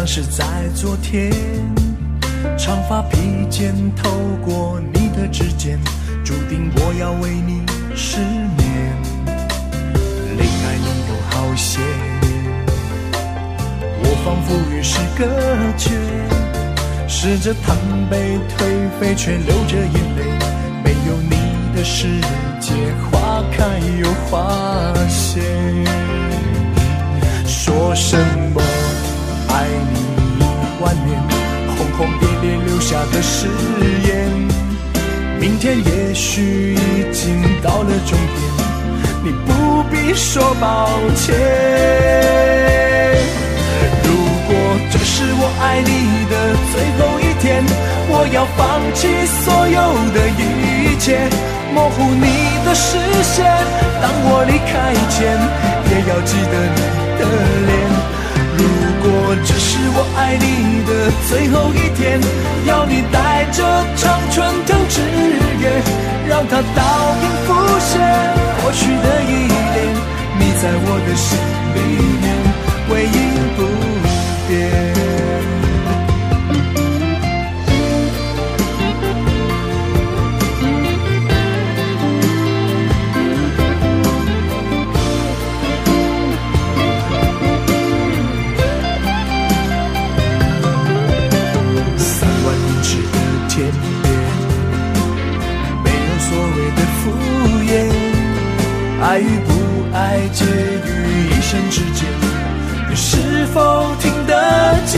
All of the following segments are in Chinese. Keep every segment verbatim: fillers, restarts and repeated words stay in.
像是在昨天，长发披肩透过你的指尖，注定我要为你失眠。恋爱你有好些年，我仿佛与世隔绝，试着贪杯颓废，却流着眼泪。没有你的世界，花开又花谢。说什么爱你一万年，轰轰烈烈留下的誓言，明天也许已经到了终点，你不必说抱歉。如果这是我爱你的最后一天，我要放弃所有的一切，模糊你的视线，当我离开前也要记得你的脸。如果这是我爱你的最后一天，要你带着常春藤之约，让它倒影浮现过去的依恋，你在我的心里面唯一不变。爱与不爱介于一生之间，你是否听得见？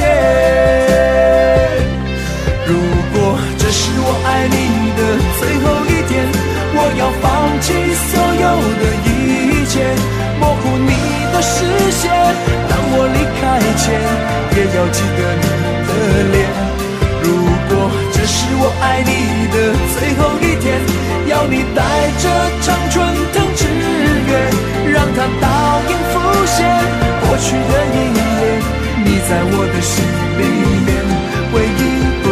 如果这是我爱你的最后一天，我要放弃所有的一切，模糊你的视线，当我离开前也要记得你的脸。如果这是我爱你的最后一天，要你带着常春藤之约，让它倒影浮现过去的依恋，你在我的心里面唯一不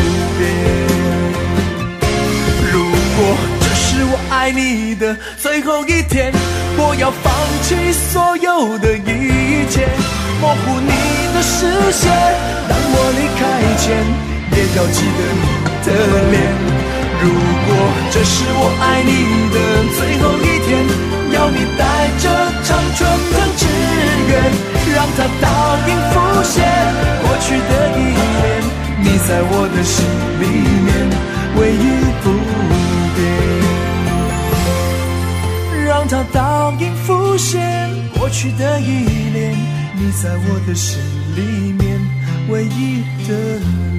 变。如果这是我爱你的最后一天，我要放弃所有的一切，模糊你的视线，当我离开前也要记得你的脸。如果这是我爱你的最后一天，要你带着常春藤之约，让它倒影浮现过去的依恋，你在我的心里面唯一不变。让它倒影浮现过去的依恋，你在我的心里面唯一的